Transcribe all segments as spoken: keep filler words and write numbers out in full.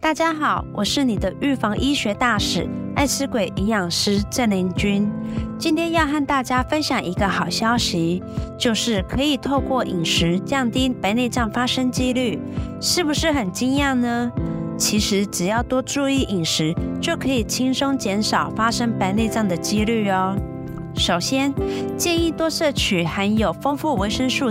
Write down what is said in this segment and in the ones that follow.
大家好，我是你的预防医学大使爱吃鬼营养师郑玲君。今天要和大家分享一个好消息，就是可以透过饮食降低白内障发生几率，是不是很惊讶呢？其实只要多注意饮食，就可以轻松减少发生白内障的几率哦。首先，建议多摄取含有丰富维生素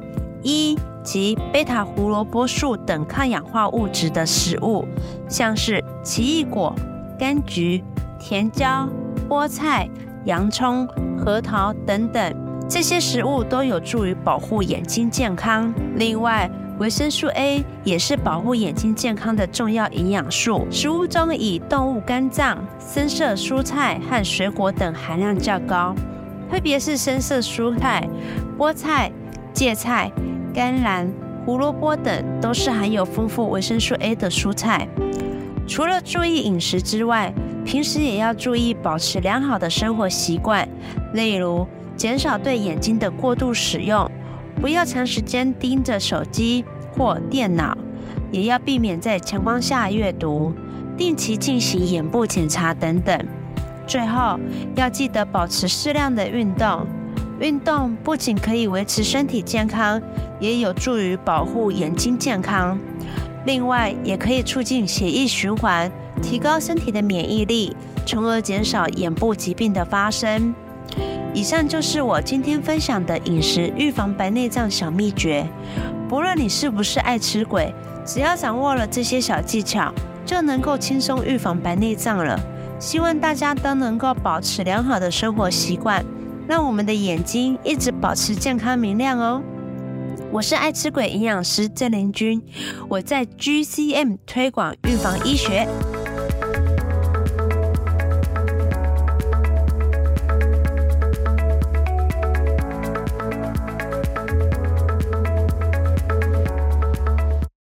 C、E 及贝塔胡萝卜素等抗氧化物质的食物，像是奇异果、柑橘、甜椒、菠菜、洋葱、核桃等等，这些食物都有助于保护眼睛健康。另外，维生素 A 也是保护眼睛健康的重要营养素。食物中以动物肝脏、深色蔬菜和水果等含量较高，特别是深色蔬菜，菠菜、芥菜、甘蓝、胡萝卜等都是含有丰富维生素 A 的蔬菜。除了注意饮食之外，平时也要注意保持良好的生活习惯，例如减少对眼睛的过度使用，不要长时间盯着手机或电脑，也要避免在强光下阅读，定期进行眼部检查等等。最后，要记得保持适量的运动。运动不仅可以维持身体健康，也有助于保护眼睛健康。另外，也可以促进血液循环，提高身体的免疫力，从而减少眼部疾病的发生。以上就是我今天分享的饮食预防白内障小秘诀。不论你是不是爱吃鬼，只要掌握了这些小技巧，就能够轻松预防白内障了。希望大家都能够保持良好的生活习惯，让我们的眼睛一直保持健康明亮哦。我是爱吃鬼营养师郑玲君，我在 G C M 推广预防医学。